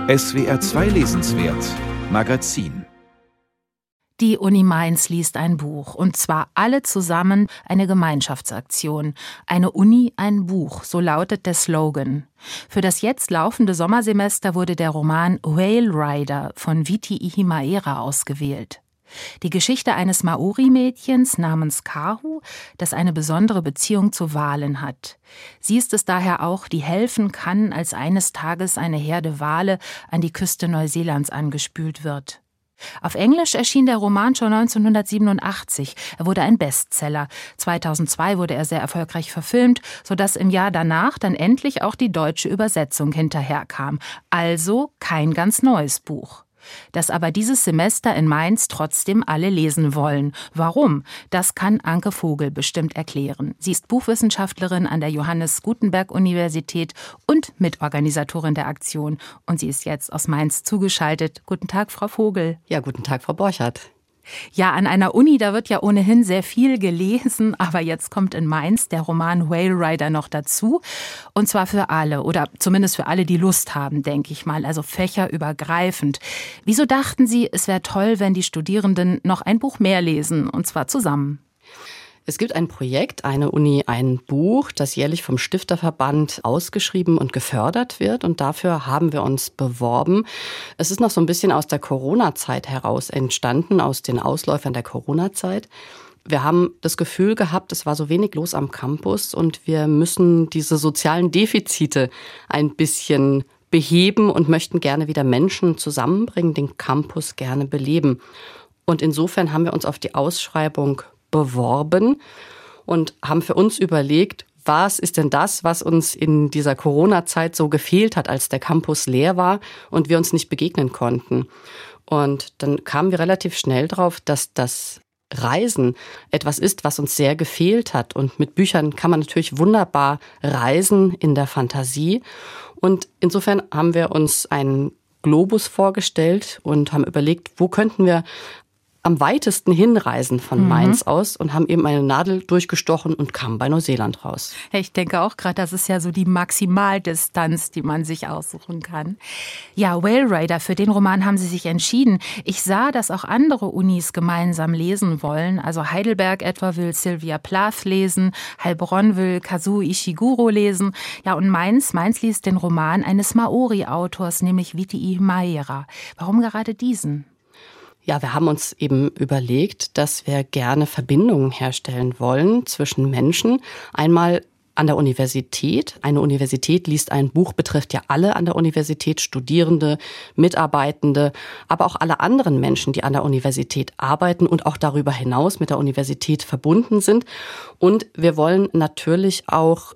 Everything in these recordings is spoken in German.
SWR 2 Lesenswert Magazin. Die Uni Mainz liest ein Buch, und zwar alle zusammen eine Gemeinschaftsaktion. Eine Uni, ein Buch, so lautet der Slogan. Für das jetzt laufende Sommersemester wurde der Roman Whale Rider von Viti Ihimaera ausgewählt. Die Geschichte eines Maori-Mädchens namens Kahu, das eine besondere Beziehung zu Walen hat. Sie ist es daher auch, die helfen kann, als eines Tages eine Herde Wale an die Küste Neuseelands angespült wird. Auf Englisch erschien der Roman schon 1987. Er wurde ein Bestseller. 2002 wurde er sehr erfolgreich verfilmt, sodass im Jahr danach dann endlich auch die deutsche Übersetzung hinterherkam. Also kein ganz neues Buch. Dass aber dieses Semester in Mainz trotzdem alle lesen wollen. Warum? Das kann Anke Vogel bestimmt erklären. Sie ist Buchwissenschaftlerin an der Johannes Gutenberg-Universität und Mitorganisatorin der Aktion. Und sie ist jetzt aus Mainz zugeschaltet. Guten Tag, Frau Vogel. Ja, guten Tag, Frau Borchert. Ja, an einer Uni, da wird ja ohnehin sehr viel gelesen, aber jetzt kommt in Mainz der Roman Whale Rider noch dazu. Und zwar für alle, oder zumindest für alle, die Lust haben, denke ich mal, also fächerübergreifend. Wieso dachten Sie, es wäre toll, wenn die Studierenden noch ein Buch mehr lesen, und zwar zusammen? Es gibt ein Projekt, eine Uni, ein Buch, das jährlich vom Stifterverband ausgeschrieben und gefördert wird. Und dafür haben wir uns beworben. Es ist noch so ein bisschen aus der Corona-Zeit heraus entstanden, aus den Ausläufern der Corona-Zeit. Wir haben das Gefühl gehabt, es war so wenig los am Campus und wir müssen diese sozialen Defizite ein bisschen beheben und möchten gerne wieder Menschen zusammenbringen, den Campus gerne beleben. Und insofern haben wir uns auf die Ausschreibung beworben und haben für uns überlegt, was ist denn das, was uns in dieser Corona-Zeit so gefehlt hat, als der Campus leer war und wir uns nicht begegnen konnten. Und dann kamen wir relativ schnell drauf, dass das Reisen etwas ist, was uns sehr gefehlt hat. Und mit Büchern kann man natürlich wunderbar reisen in der Fantasie. Und insofern haben wir uns einen Globus vorgestellt und haben überlegt, wo könnten wir am weitesten hinreisen von Mainz aus und haben eben eine Nadel durchgestochen und kamen bei Neuseeland raus. Ich denke auch gerade, das ist ja so die Maximaldistanz, die man sich aussuchen kann. Ja, Whale Rider, für den Roman haben Sie sich entschieden. Ich sah, dass auch andere Unis gemeinsam lesen wollen. Also Heidelberg etwa will Sylvia Plath lesen, Heilbronn will Kazuo Ishiguro lesen. Ja, und Mainz liest den Roman eines Maori-Autors, nämlich Viti Ihimaera. Warum gerade diesen? Ja, wir haben uns eben überlegt, dass wir gerne Verbindungen herstellen wollen zwischen Menschen. Einmal an der Universität. Eine Universität liest ein Buch, betrifft ja alle an der Universität, Studierende, Mitarbeitende, aber auch alle anderen Menschen, die an der Universität arbeiten und auch darüber hinaus mit der Universität verbunden sind. Und wir wollen natürlich auch,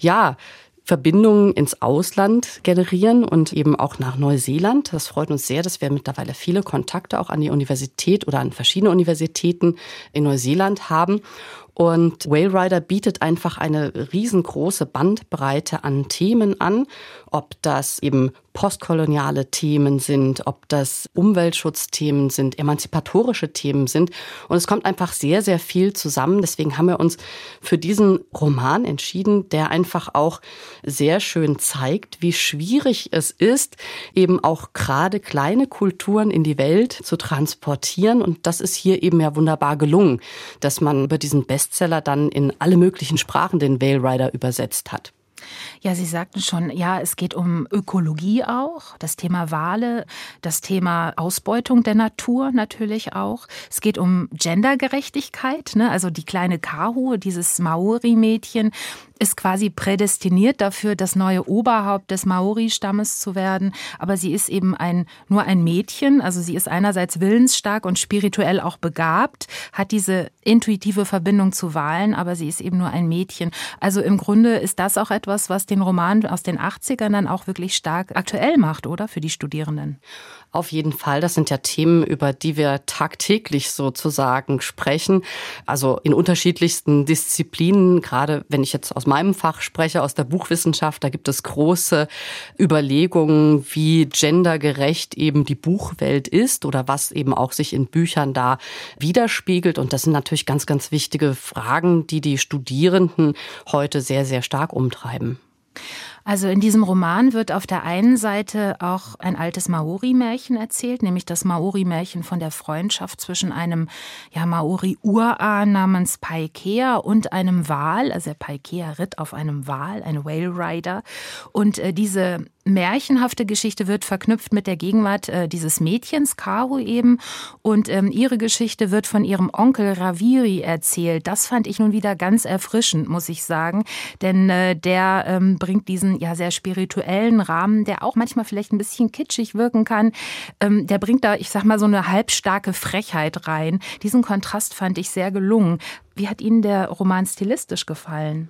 Verbindungen ins Ausland generieren und eben auch nach Neuseeland. Das freut uns sehr, dass wir mittlerweile viele Kontakte auch an die Universität oder an verschiedene Universitäten in Neuseeland haben. Und Whale Rider bietet einfach eine riesengroße Bandbreite an Themen an, ob das eben postkoloniale Themen sind, ob das Umweltschutzthemen sind, emanzipatorische Themen sind. Und es kommt einfach sehr, sehr viel zusammen. Deswegen haben wir uns für diesen Roman entschieden, der einfach auch sehr schön zeigt, wie schwierig es ist, eben auch gerade kleine Kulturen in die Welt zu transportieren. Und das ist hier eben ja wunderbar gelungen, dass man über diesen Bestseller dann in alle möglichen Sprachen den Whale Rider übersetzt hat. Ja, Sie sagten schon, ja, es geht um Ökologie auch, das Thema Wale, das Thema Ausbeutung der Natur natürlich auch. Es geht um Gendergerechtigkeit, ne? Also die kleine Kahu, dieses Maori-Mädchen, ist quasi prädestiniert dafür, das neue Oberhaupt des Maori-Stammes zu werden. Aber sie ist eben nur ein Mädchen. Also sie ist einerseits willensstark und spirituell auch begabt, hat diese intuitive Verbindung zu Walen, aber sie ist eben nur ein Mädchen. Also im Grunde ist das auch etwas, was den Roman aus den 80ern dann auch wirklich stark aktuell macht, oder? Für die Studierenden. Auf jeden Fall. Das sind ja Themen, über die wir tagtäglich sozusagen sprechen. Also in unterschiedlichsten Disziplinen. Gerade wenn ich jetzt aus meinem Fach spreche, aus der Buchwissenschaft, da gibt es große Überlegungen, wie gendergerecht eben die Buchwelt ist oder was eben auch sich in Büchern da widerspiegelt. Und das sind natürlich ganz, ganz wichtige Fragen, die die Studierenden heute sehr, sehr stark umtreiben. Also in diesem Roman wird auf der einen Seite auch ein altes Maori-Märchen erzählt, nämlich das Maori-Märchen von der Freundschaft zwischen einem Maori-Urahn namens Paikea und einem Wal. Also der Paikea ritt auf einem Wal, ein Whale Rider. Und diese märchenhafte Geschichte wird verknüpft mit der Gegenwart dieses Mädchens, Karu eben. Und ihre Geschichte wird von ihrem Onkel Raviri erzählt. Das fand ich nun wieder ganz erfrischend, muss ich sagen. Denn der bringt diesen sehr spirituellen Rahmen, der auch manchmal vielleicht ein bisschen kitschig wirken kann. Der bringt da, ich sag mal, so eine halbstarke Frechheit rein. Diesen Kontrast fand ich sehr gelungen. Wie hat Ihnen der Roman stilistisch gefallen?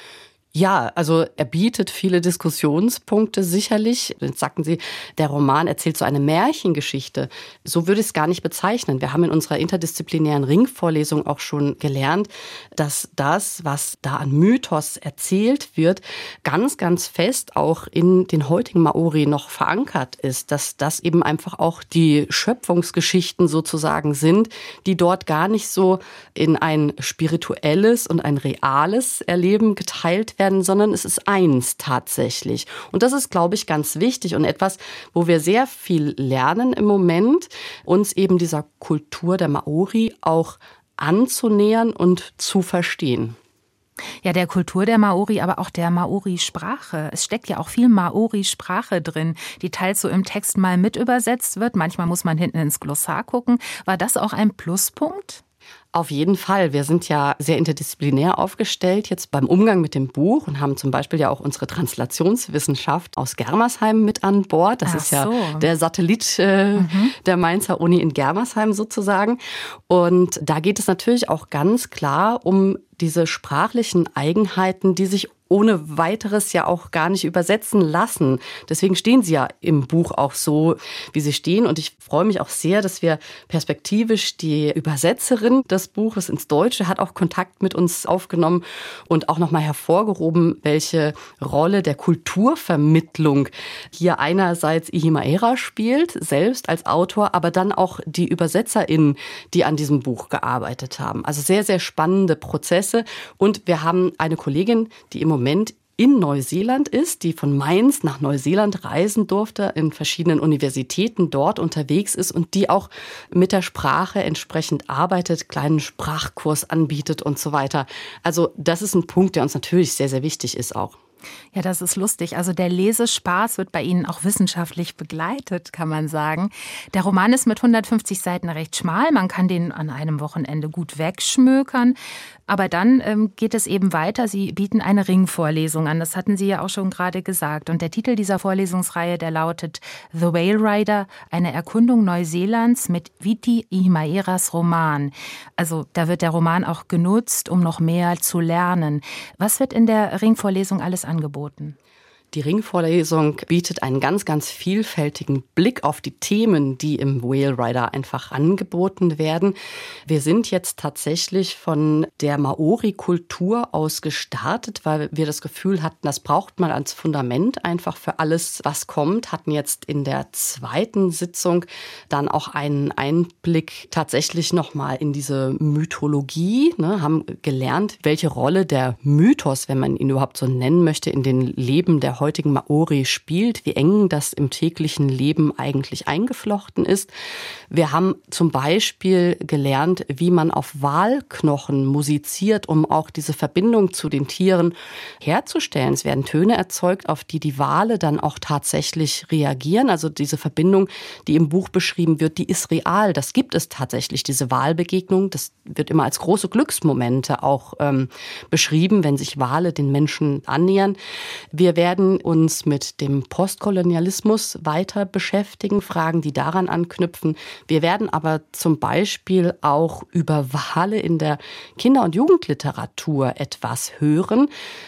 Ja, also er bietet viele Diskussionspunkte sicherlich. Jetzt sagten Sie, der Roman erzählt so eine Märchengeschichte. So würde ich es gar nicht bezeichnen. Wir haben in unserer interdisziplinären Ringvorlesung auch schon gelernt, dass das, was da an Mythos erzählt wird, ganz, ganz fest auch in den heutigen Maori noch verankert ist. Dass das eben einfach auch die Schöpfungsgeschichten sozusagen sind, die dort gar nicht so in ein spirituelles und ein reales Erleben geteilt werden, sondern es ist eins tatsächlich. Und das ist, glaube ich, ganz wichtig und etwas, wo wir sehr viel lernen im Moment, uns eben dieser Kultur der Maori auch anzunähern und zu verstehen. Ja, der Kultur der Maori, aber auch der Maori-Sprache. Es steckt ja auch viel Maori-Sprache drin, die teils so im Text mal mit übersetzt wird. Manchmal muss man hinten ins Glossar gucken. War das auch ein Pluspunkt? Auf jeden Fall. Wir sind ja sehr interdisziplinär aufgestellt jetzt beim Umgang mit dem Buch und haben zum Beispiel ja auch unsere Translationswissenschaft aus Germersheim mit an Bord. Das ist ja der Satellit der Mainzer Uni in Germersheim sozusagen. Und da geht es natürlich auch ganz klar um diese sprachlichen Eigenheiten, die sich ohne weiteres ja auch gar nicht übersetzen lassen. Deswegen stehen sie ja im Buch auch so, wie sie stehen. Und ich freue mich auch sehr, dass wir perspektivisch die Übersetzerin des Buches ins Deutsche hat auch Kontakt mit uns aufgenommen und auch nochmal hervorgehoben, welche Rolle der Kulturvermittlung hier einerseits Ihimaera spielt, selbst als Autor, aber dann auch die ÜbersetzerInnen, die an diesem Buch gearbeitet haben. Also sehr, sehr spannende Prozesse. Und wir haben eine Kollegin, die im Moment in Neuseeland ist, die von Mainz nach Neuseeland reisen durfte, in verschiedenen Universitäten dort unterwegs ist und die auch mit der Sprache entsprechend arbeitet, kleinen Sprachkurs anbietet und so weiter. Also das ist ein Punkt, der uns natürlich sehr, sehr wichtig ist auch. Ja, das ist lustig. Also der Lesespaß wird bei Ihnen auch wissenschaftlich begleitet, kann man sagen. Der Roman ist mit 150 Seiten recht schmal. Man kann den an einem Wochenende gut wegschmökern. Aber dann geht es eben weiter. Sie bieten eine Ringvorlesung an. Das hatten Sie ja auch schon gerade gesagt. Und der Titel dieser Vorlesungsreihe, der lautet The Whale Rider, eine Erkundung Neuseelands mit Viti Ihimaeras Roman. Also da wird der Roman auch genutzt, um noch mehr zu lernen. Was wird in der Ringvorlesung alles angeboten? Die Ringvorlesung bietet einen ganz, ganz vielfältigen Blick auf die Themen, die im Whale Rider einfach angeboten werden. Wir sind jetzt tatsächlich von der Maori-Kultur aus gestartet, weil wir das Gefühl hatten, das braucht man als Fundament einfach für alles, was kommt. Hatten jetzt in der zweiten Sitzung dann auch einen Einblick tatsächlich nochmal in diese Mythologie, haben gelernt, welche Rolle der Mythos, wenn man ihn überhaupt so nennen möchte, in den Leben der heutigen Maori spielt, wie eng das im täglichen Leben eigentlich eingeflochten ist. Wir haben zum Beispiel gelernt, wie man auf Walknochen musiziert, um auch diese Verbindung zu den Tieren herzustellen. Es werden Töne erzeugt, auf die die Wale dann auch tatsächlich reagieren. Also diese Verbindung, die im Buch beschrieben wird, die ist real. Das gibt es tatsächlich, diese Walbegegnung. Das wird immer als große Glücksmomente auch beschrieben, wenn sich Wale den Menschen annähern. Wir werden uns mit dem Postkolonialismus weiter beschäftigen, Fragen, die daran anknüpfen. Wir werden aber zum Beispiel auch über Wale in der Kinder- und Jugendliteratur etwas hören.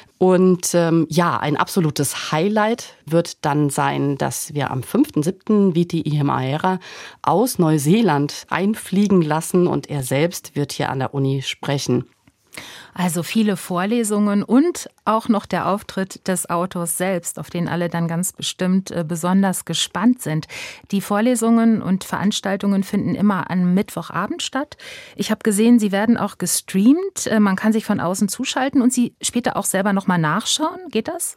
Und ein absolutes Highlight wird dann sein, dass wir am 5.7. Viti Ihimaera aus Neuseeland einfliegen lassen und er selbst wird hier an der Uni sprechen. Also viele Vorlesungen und auch noch der Auftritt des Autors selbst, auf den alle dann ganz bestimmt besonders gespannt sind. Die Vorlesungen und Veranstaltungen finden immer am Mittwochabend statt. Ich habe gesehen, sie werden auch gestreamt. Man kann sich von außen zuschalten und sie später auch selber noch mal nachschauen. Geht das?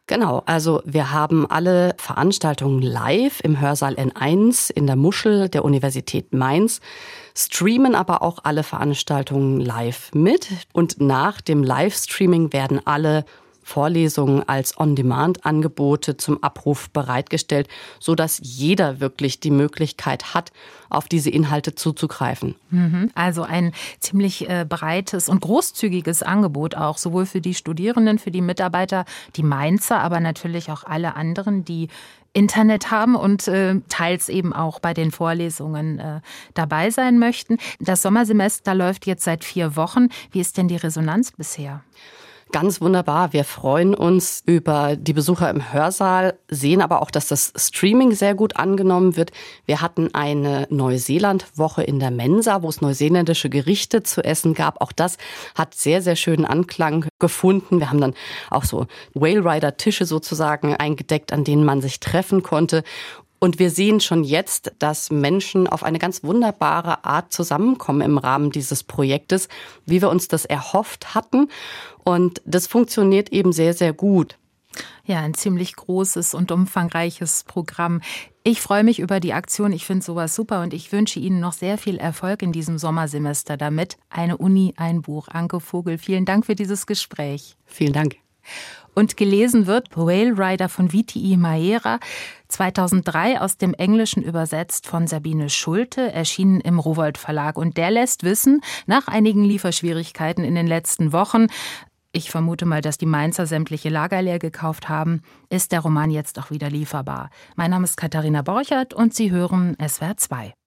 Genau, also wir haben alle Veranstaltungen live im Hörsaal N1 in der Muschel der Universität Mainz, streamen aber auch alle Veranstaltungen live mit. Und nach dem Livestreaming werden alle Vorlesungen als On-Demand-Angebote zum Abruf bereitgestellt, sodass jeder wirklich die Möglichkeit hat, auf diese Inhalte zuzugreifen. Also ein ziemlich breites und großzügiges Angebot auch, sowohl für die Studierenden, für die Mitarbeiter, die Mainzer, aber natürlich auch alle anderen, die Internet haben und teils eben auch bei den Vorlesungen dabei sein möchten. Das Sommersemester läuft jetzt seit 4 Wochen. Wie ist denn die Resonanz bisher? Ganz wunderbar. Wir freuen uns über die Besucher im Hörsaal, sehen aber auch, dass das Streaming sehr gut angenommen wird. Wir hatten eine Neuseeland-Woche in der Mensa, wo es neuseeländische Gerichte zu essen gab. Auch das hat sehr, sehr schönen Anklang gefunden. Wir haben dann auch so Whale-Rider-Tische sozusagen eingedeckt, an denen man sich treffen konnte. Und wir sehen schon jetzt, dass Menschen auf eine ganz wunderbare Art zusammenkommen im Rahmen dieses Projektes, wie wir uns das erhofft hatten. Und das funktioniert eben sehr, sehr gut. Ja, ein ziemlich großes und umfangreiches Programm. Ich freue mich über die Aktion. Ich finde sowas super und ich wünsche Ihnen noch sehr viel Erfolg in diesem Sommersemester damit. Eine Uni, ein Buch. Anke Vogel, vielen Dank für dieses Gespräch. Vielen Dank. Und gelesen wird Whale Rider von Viti Maera, 2003 aus dem Englischen übersetzt von Sabine Schulte, erschienen im Rowohlt Verlag. Und der lässt wissen, nach einigen Lieferschwierigkeiten in den letzten Wochen, ich vermute mal, dass die Mainzer sämtliche Lager leer gekauft haben, ist der Roman jetzt auch wieder lieferbar. Mein Name ist Katharina Borchert und Sie hören SWR 2.